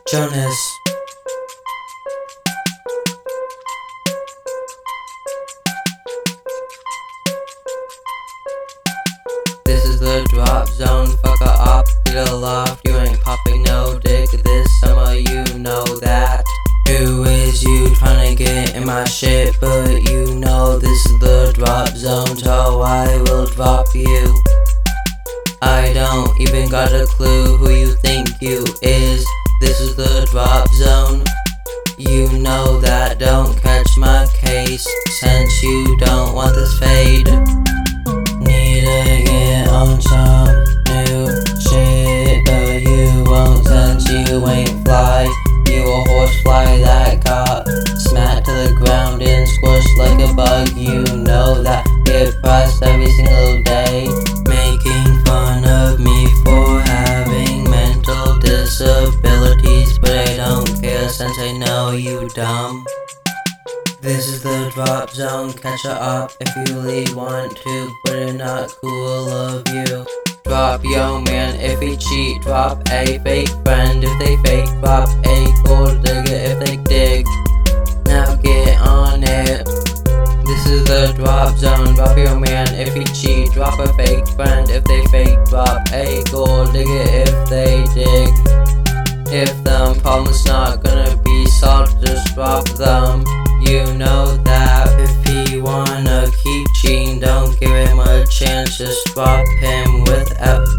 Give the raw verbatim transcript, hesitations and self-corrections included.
Jonas. This is the drop zone, fuck a op, get a loft. You ain't popping no dick this summer, you know that. Who is you trying to get in my shit? But you know this is the drop zone, so I will drop you. I don't even got a clue who you think you is. This is the drop zone. You know that, don't catch my case, since you don't want this fade. Need to get on some new shit, but you won't since you ain't fly. You a horsefly that got smacked to the ground and squished like a bug. You know that, get pressed every single day, making fun of me for having mental disabilities, but I don't care since I know you dumb. This is the drop zone, catch a up if you really want to, but it's not cool of you. Drop yo man if he cheat, drop a fake friend if they fake, drop a gold digger if they dig. Now get on it. This is the drop zone, drop your man if he cheat, drop a fake friend if they fake, drop a gold digger if they dig. If them problems not gonna be solved, just drop them. You know that. If he wanna keep cheating, don't give him a chance, just drop him without